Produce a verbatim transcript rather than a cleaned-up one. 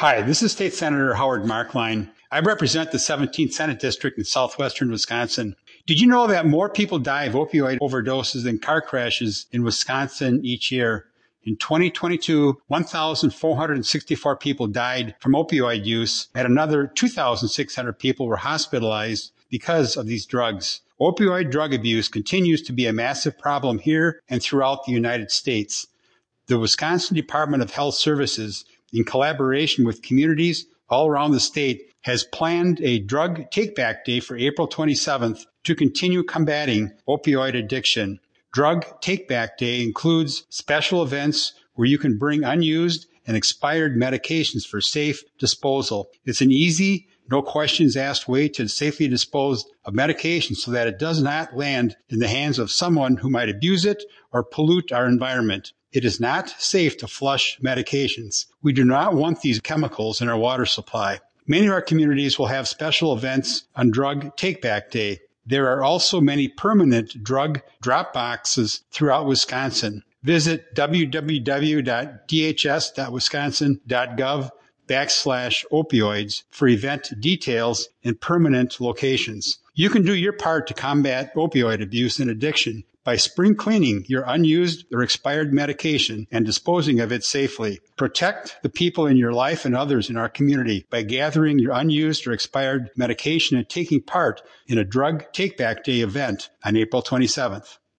Hi, this is State Senator Howard Marklein. I represent the seventeenth Senate District in southwestern Wisconsin. Did you know that more people die of opioid overdoses than car crashes in Wisconsin each year? In twenty twenty-two, one thousand four hundred sixty-four people died from opioid use, and another two thousand six hundred people were hospitalized because of these drugs. Opioid drug abuse continues to be a massive problem here and throughout the United States. The Wisconsin Department of Health Services, in collaboration with communities all around the state, has planned a drug take-back day for April twenty-seventh to continue combating opioid addiction. Drug Take-Back Day includes special events where you can bring unused and expired medications for safe disposal. It's an easy, no questions asked way to safely dispose of medication so that it does not land in the hands of someone who might abuse it or pollute our environment. It is not safe to flush medications. We do not want these chemicals in our water supply. Many of our communities will have special events on Drug Take-Back Day. There are also many permanent drug drop boxes throughout Wisconsin. Visit w w w dot d h s dot wisconsin dot gov backslash opioids for event details and permanent locations. You can do your part to combat opioid abuse and addiction by spring cleaning your unused or expired medication and disposing of it safely. Protect the people in your life and others in our community by gathering your unused or expired medication and taking part in a Drug Take-Back Day event on April twenty-seventh.